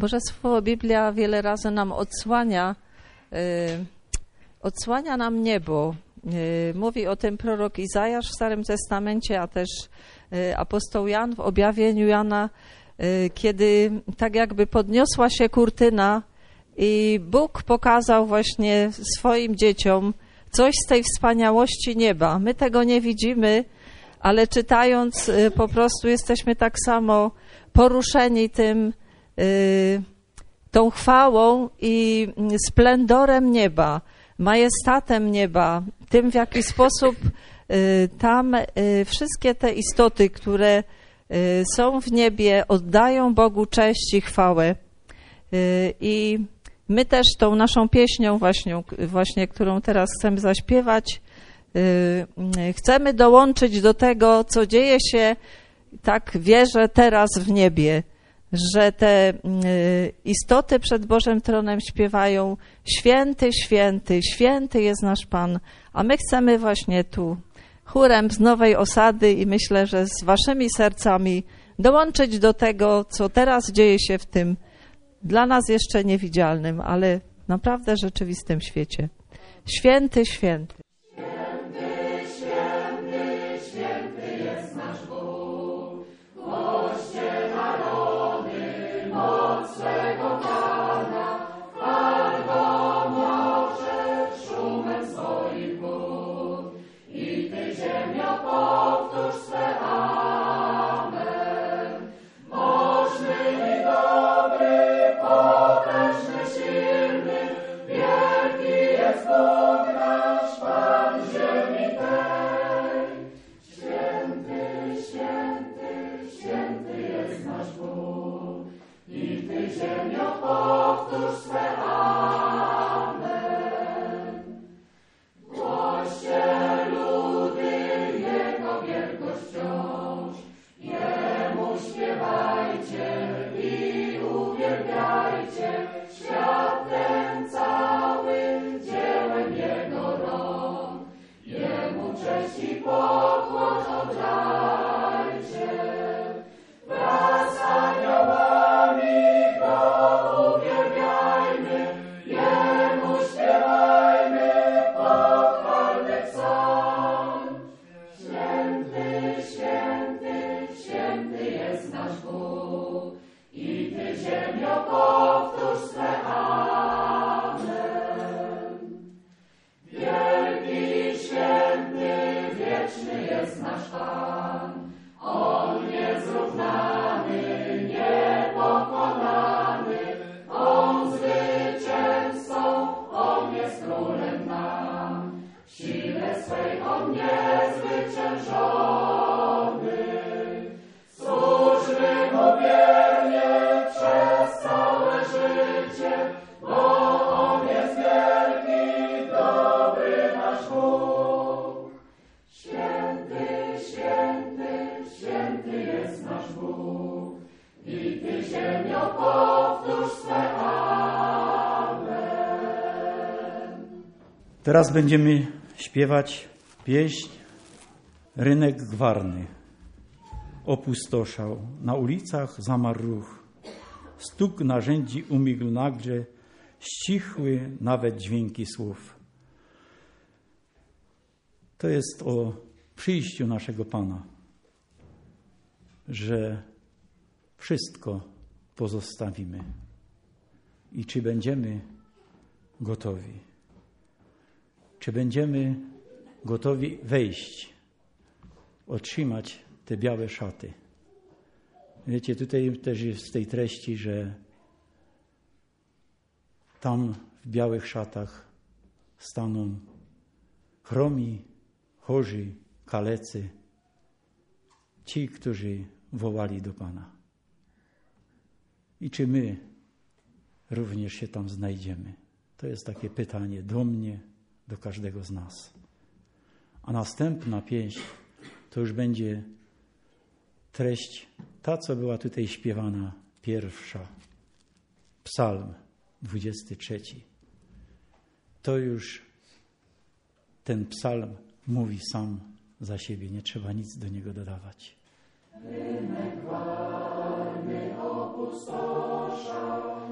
Boże Słowo, Biblia wiele razy nam odsłania nam niebo. Mówi o tym prorok Izajasz w Starym Testamencie, a też apostoł Jan w objawieniu Jana, kiedy tak jakby podniosła się kurtyna i Bóg pokazał właśnie swoim dzieciom coś z tej wspaniałości nieba. My tego nie widzimy, ale czytając po prostu jesteśmy tak samo poruszeni tą chwałą i splendorem nieba, majestatem nieba, tym w jaki sposób tam wszystkie te istoty, które są w niebie, oddają Bogu cześć i chwałę. I my też tą naszą pieśnią właśnie, którą teraz chcemy zaśpiewać, chcemy dołączyć do tego, co dzieje się, tak wierzę, teraz w niebie, że te istoty przed Bożym Tronem śpiewają: święty, święty, święty jest nasz Pan. A my chcemy właśnie tu chórem z Nowej Osady i myślę, że z waszymi sercami dołączyć do tego, co teraz dzieje się w tym dla nas jeszcze niewidzialnym, ale naprawdę rzeczywistym świecie. Święty, święty. Teraz będziemy śpiewać pieśń Rynek Gwarny. Opustoszał, na ulicach zamarł ruch. Stuk narzędzi umilkł nagle, ścichły nawet dźwięki słów. To jest o przyjściu naszego Pana, że wszystko pozostawimy. I czy będziemy gotowi? Czy będziemy gotowi wejść, otrzymać te białe szaty? Wiecie, tutaj też jest w tej treści, że tam w białych szatach staną chromi, chorzy, kalecy, ci, którzy wołali do Pana. I czy my również się tam znajdziemy? To jest takie pytanie do mnie, do każdego z nas. A następna pieśń to już będzie treść ta, co była tutaj śpiewana pierwsza. Psalm 23. To już ten psalm mówi sam za siebie, nie trzeba nic do niego dodawać. Rynek Gwarny opustoszał,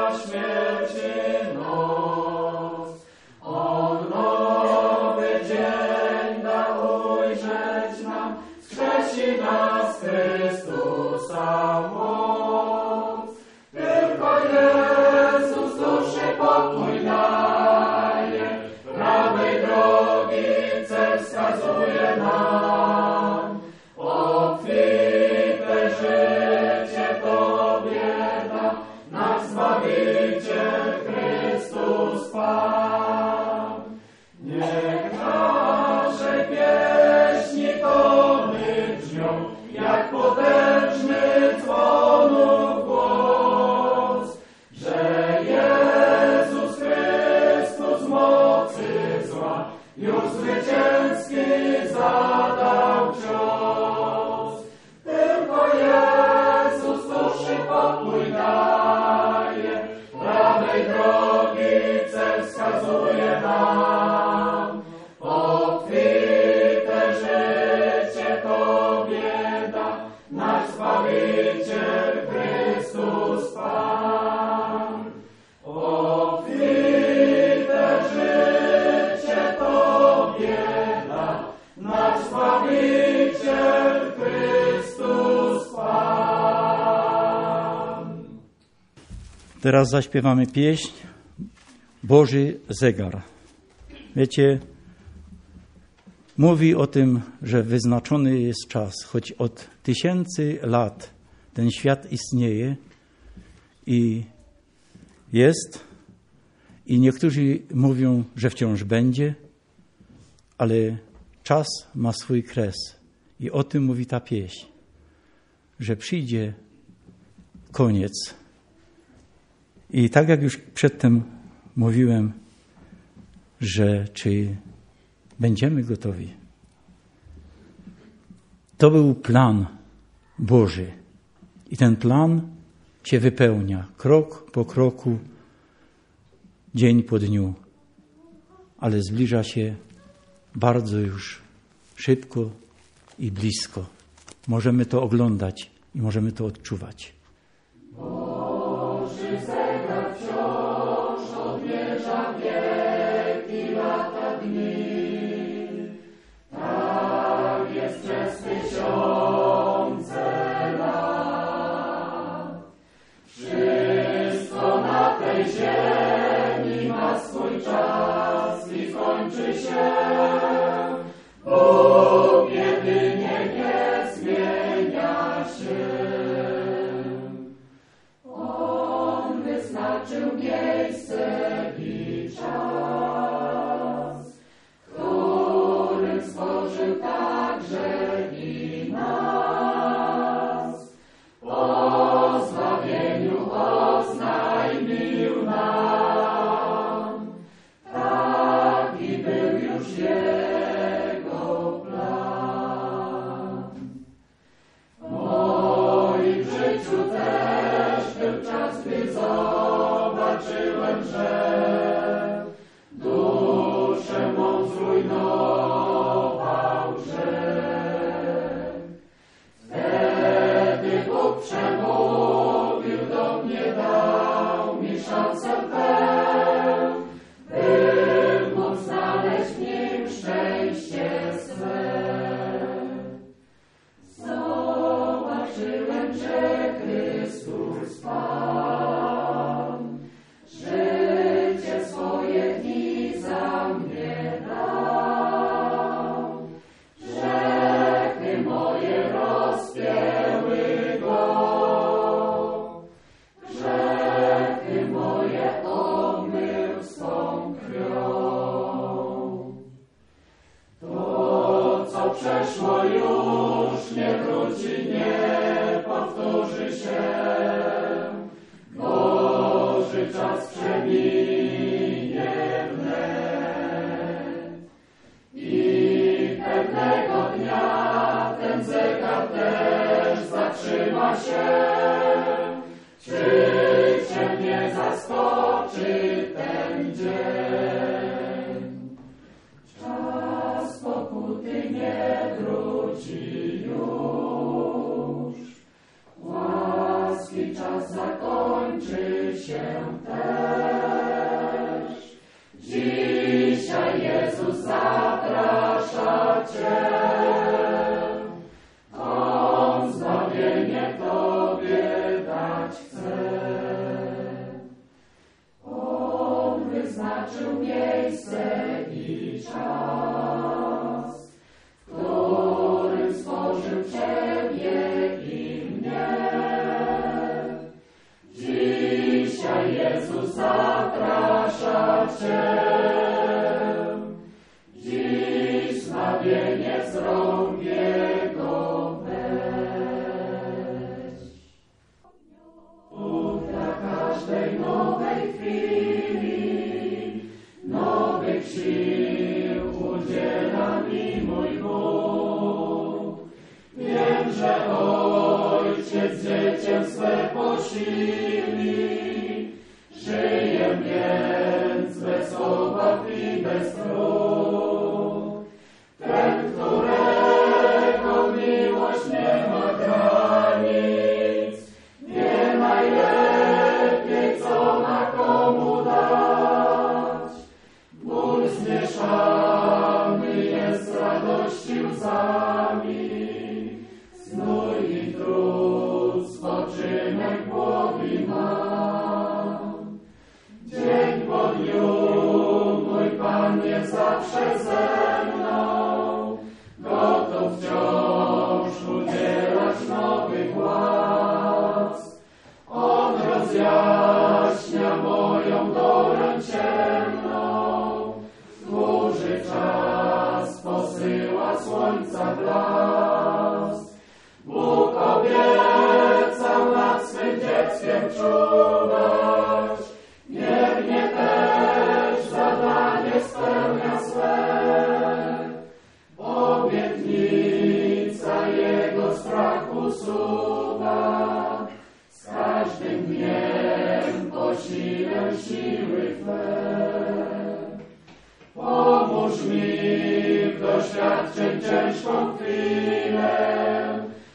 Teraz zaśpiewamy pieśń Boży zegar. Wiecie, mówi o tym, że wyznaczony jest czas, choć od 1000 lat ten świat istnieje i jest, i niektórzy mówią, że wciąż będzie, ale czas ma swój kres i o tym mówi ta pieśń, że przyjdzie koniec. I tak jak już przedtem mówiłem, że czy będziemy gotowi. To był plan Boży i ten plan się wypełnia krok po kroku, dzień po dniu, ale zbliża się bardzo już szybko i blisko. Możemy to oglądać i możemy to odczuwać. Boży zegar wciąż odmierza wieki, lata, dni. Tak jest przez 1000 lat. Wszystko na tej ziemi ma swój czas i kończy się. Bóg jedynie wie, zmienia się. Wyznaczył miejsce i czas, którym stworzył także i nas. Po zbawieniu oznajmił nam, taki był już Jego plan. W moim życiu też był czas, gdy zobaczyłem, że duszę mą zrujnował grzech. Wtedy Bóg przemówił do mnie, dał mi szansę tę, bym mógł znaleźć w nim szczęście swe. Zobaczyłem, że Chrystus Pan życie swoje dni za mnie dał. Grzechy moje rozpięły Go, grzechy moje obmył swą krwią. To, co przeszło, już nie wróci, nie powtórzy się. Boży czas przeminie wnet i pewnego dnia ten zegar też zatrzyma się. Czy cię nie zaskoczy ten dzień? Czas pokuty nie wróci już, łaski czas czas zakończy się też. Dzisiaj Jezus zaprasza Cię. On zbawienie Tobie dać chce. On wyznaczył miejsce i czas, w którym stworzył Ciebie i mnie. Dzisiaj Jezus zaprasza Cię. Dziś zbawienie z rąk Jego weź. Bóg dla każdej nowej chwili, nowych sił udziela mi mój Bóg. Wiem, że Ojciec dziecię swe posili, żyję więc bez obaw i bez trud. Ten, którego miłość nie ma granic, wie najlepiej, co ma komu dać. Ból zmieszany jest z radości łzami, znój i trud spoczynek głowy mam. Dzień po dniu mój Pan jest zawsze ze mną, gotów wciąż udzielać nowych łask. On rozjaśnia moją dorę ciemną, dłuży czas posyła słońca blask. Bóg obiecał nad swym dzieckiem czuwać, wiernie też zadanie spełnia swe. Obietnica Jego strach usuwa, z każdym dniem posilę siły Twe. Pomóż mi w doświadczeń ciężką chwilę,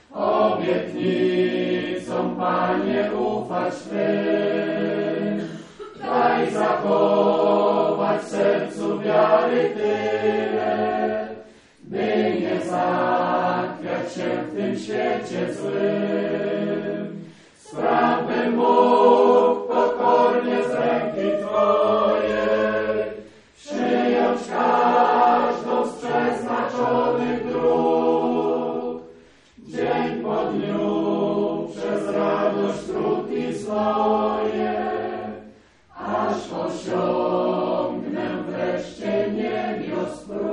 obietnicom, Panie, ufać Twym. Daj zachować w sercu wiary tyle, by nie zachwiać się w tym świecie złym. Spraw, bym mógł pokornie z ręki Twojej przyjąć każdą z przeznaczonych dróg. Dzień po dniu przez radość, trud i znoje, aż osiągnę wreszcie niebios próg.